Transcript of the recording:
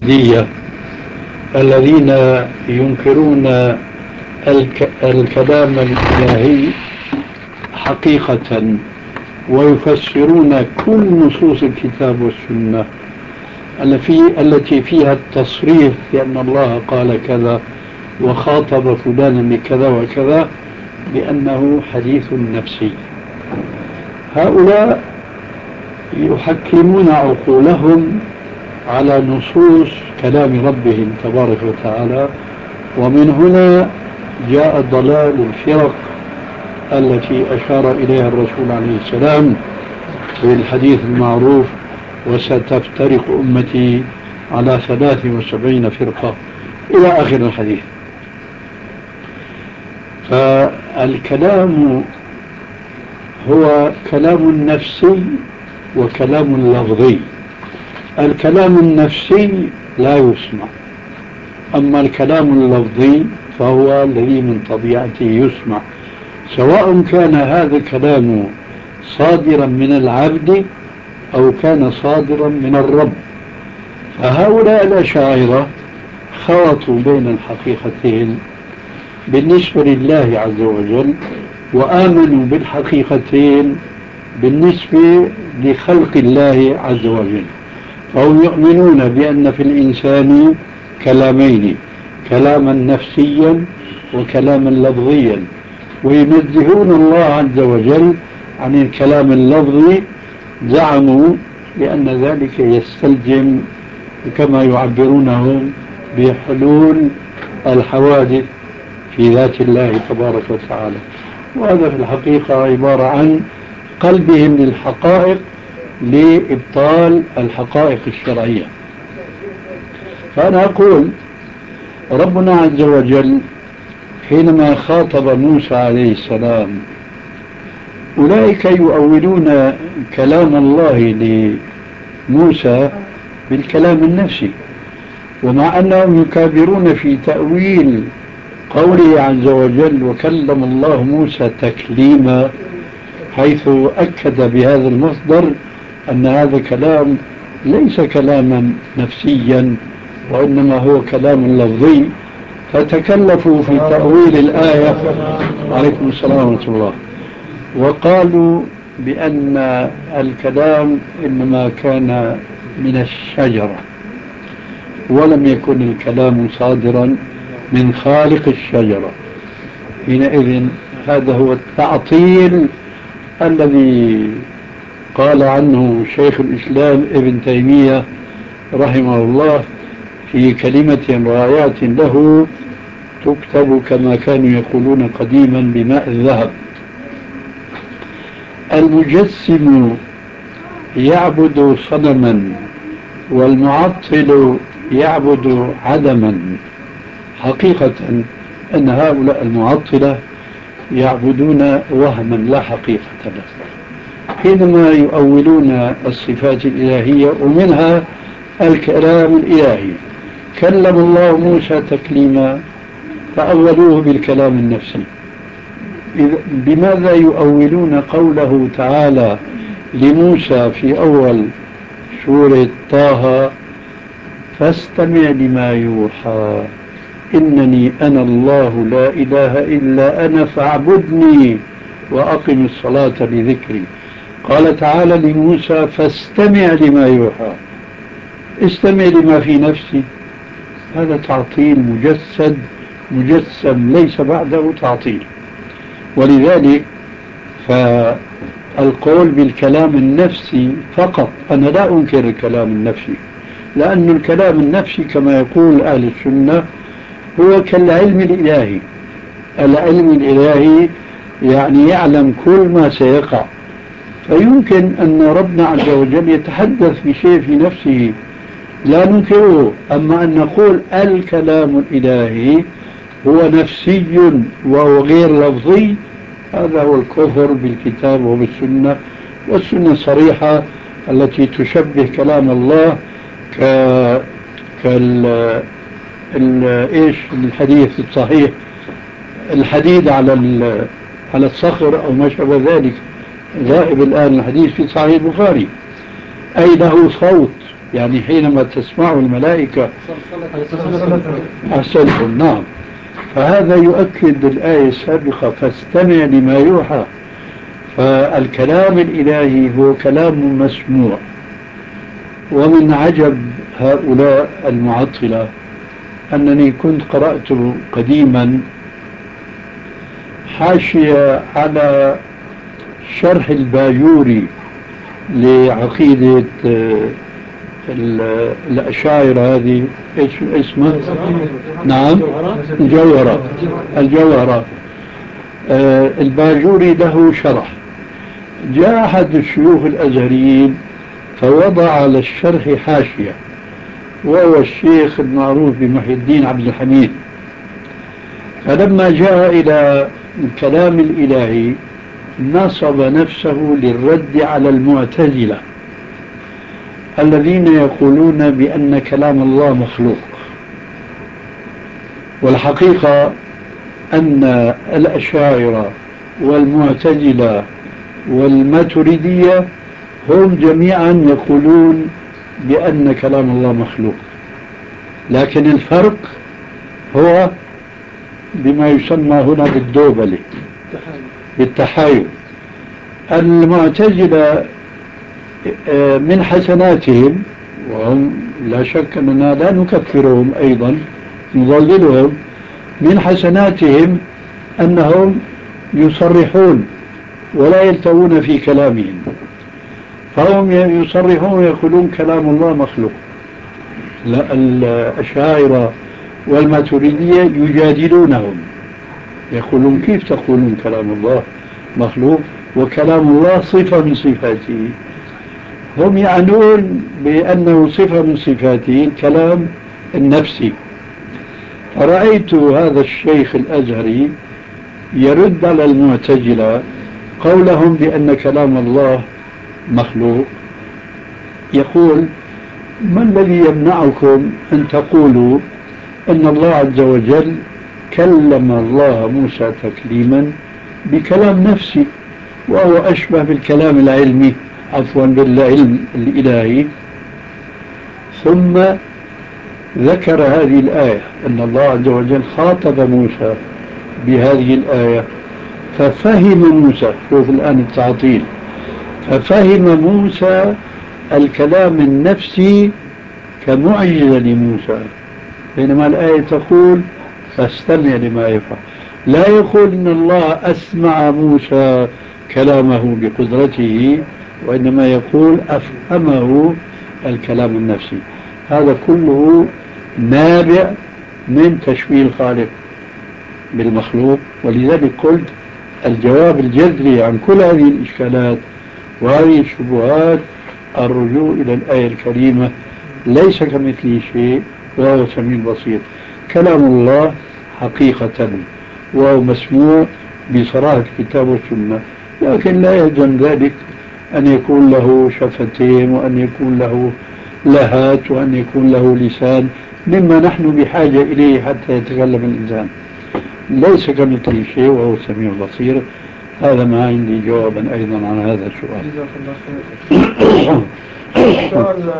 النفسية الذين ينكرون الكلام الإلهي حقيقة، ويفسرون كل نصوص الكتاب والسنة التي فيها التصريح بأن الله قال كذا وخاطب فلانا بكذا وكذا بأنه حديث نفسي. هؤلاء يحكمون عقولهم على نصوص كلام ربهم تبارك وتعالى، ومن هنا جاء ضلال الفرق التي أشار إليها الرسول عليه السلام في الحديث المعروف: وستفترق أمتي على 73 فرقة، إلى آخر الحديث. فالكلام هو كلام نفسي وكلام لفظي. الكلام النفسي لا يسمع، أما الكلام اللفظي فهو الذي من طبيعته يسمع، سواء كان هذا الكلام صادرا من العبد أو كان صادرا من الرب. فهؤلاء الأشاعرة خلطوا بين الحقيقتين بالنسبة لله عز وجل، وآمنوا بالحقيقتين بالنسبة لخلق الله عز وجل. فهم يؤمنون بأن في الإنسان كلامين: كلاما نفسيا وكلاما لفظيا، وينزهون الله عز وجل عن الكلام اللفظي. زعموا بأن ذلك يستلزم كما يعبرونه بحلول الحوادث في ذات الله تبارك وتعالى، وهذا في الحقيقة عبارة عن قلبهم للحقائق لإبطال الحقائق الشرعية. فأنا أقول ربنا عز وجل حينما خاطب موسى عليه السلام، أولئك يؤولون كلام الله لموسى بالكلام النفسي، ومع أنهم يكابرون في تأويل قوله عز وجل: وكلم الله موسى تكليما، حيث أكد بهذا المصدر أن هذا كلام ليس كلاما نفسيا وإنما هو كلام لفظي. فتكلفوا في تأويل الآية، عليكم السلام ورحمة الله، وقالوا بأن الكلام إنما كان من الشجرة، ولم يكن الكلام صادرا من خالق الشجرة. حينئذ هذا هو التعطيل الذي قال عنه شيخ الإسلام ابن تيمية رحمه الله في كلمة رايات له تكتب كما كانوا يقولون قديما بماء الذهب: المجسم يعبد صنما، والمعطل يعبد عدما. حقيقة أن هؤلاء المعطلة يعبدون وهما لا حقيقة له حينما يؤولون الصفات الإلهية، ومنها الكلام الإلهي. كلم الله موسى تكليما، فأولوه بالكلام النفسي. بماذا يؤولون قوله تعالى لموسى في أول سورة طه: فاستمع لما يوحى إنني أنا الله لا إله إلا أنا فاعبدني وأقم الصلاة لذكري؟ قال تعالى لموسى: فاستمع لما يوحى. استمع لما في نفسي، هذا تعطيل مجسم ليس بعده تعطيل. ولذلك فالقول بالكلام النفسي فقط، أنا لا أنكر الكلام النفسي، لأن الكلام النفسي كما يقول أهل السنة هو كالعلم الإلهي. العلم الإلهي يعني يعلم كل ما سيقع، فيمكن أن ربنا عز وجل يتحدث بشيء في نفسه لا ننكره. أما أن نقول الكلام الإلهي هو نفسي وهو غير لفظي، هذا هو الكفر بالكتاب وبالسنة. والسنة صريحة التي تشبه كلام الله إيش الحديث الصحيح: الحديد على الصخر أو ما شابه ذلك. غائب الآن الحديث في صحيح البخاري، أي له صوت يعني حينما تسمع الملائكة أحسنتم، نعم. فهذا يؤكد الآية السابقة فاستمع لما يوحى. فالكلام الإلهي هو كلام مسموع. ومن عجب هؤلاء المعطلة أنني كنت قرأت قديما حاشية على شرح الباجوري لعقيدة الأشاعرة هذه، إيش اسمه؟ نعم، الجوهرة. الباجوري له شرح. جاء أحد الشيوخ الأزهريين فوضع على الشرح حاشية، وهو الشيخ المعروف بمحي الدين عبد الحميد. فلما جاء إلى الكلام الإلهي نصب نفسه للرد على المعتزلة الذين يقولون بأن كلام الله مخلوق. والحقيقة أن الأشاعرة والمعتزلة والماتريدية هم جميعا يقولون بأن كلام الله مخلوق، لكن الفرق هو بما يسمى هنا بالدوبلة، بالتحايل. المعتزلة من حسناتهم، وهم لا شك أننا لا نكفرهم أيضا، نضللهم، من حسناتهم أنهم يصرحون ولا يلتوون في كلامهم. فهم يصرحون يقولون كلام الله مخلوق. لا، الأشاعرة والماتريدية يجادلونهم، يقولون كيف تقولون كلام الله مخلوق وكلام الله صفة من صفاته؟ هم يعنون بأنه صفة من صفاته الكلام النفسي. فرأيت هذا الشيخ الأزهري يرد على المعتزلة قولهم بأن كلام الله مخلوق، يقول: ما الذي يمنعكم أن تقولوا أن الله عز وجل كلم الله موسى تكليما بكلام نفسي، وهو أشبه بالكلام العلمي، عفوا بالعلم الإلهي. ثم ذكر هذه الآية أن الله عز وجل خاطب موسى بهذه الآية، ففهم موسى، شوف الآن التعطيل، ففهم موسى الكلام النفسي كمعجزة لموسى، بينما الآية تقول فاستمع لما يفعل. لا يقول إن الله أسمع موسى كلامه بقدرته، وإنما يقول أفهمه الكلام النفسي. هذا كله نابع من تشبيه الخالق بالمخلوق. ولذلك قلت الجواب الجذري عن كل هذه الإشكالات وهذه الشبهات الرجوع إلى الآية الكريمة: ليس كمثله شيء وهو السميع البصير. كلام الله حقيقة وهو مسموع بصراحة الكتاب والسنة، لكن لا يلزم ذلك أن يكون له شفتين وأن يكون له لهات وأن يكون له لسان مما نحن بحاجة إليه حتى يتكلم الإنسان. ليس كمثله شيء وهو السميع البصير. هذا ما عندي جوابا أيضا عن هذا السؤال.